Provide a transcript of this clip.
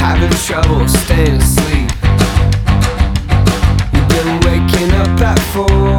having trouble staying asleep. You've been waking up at 4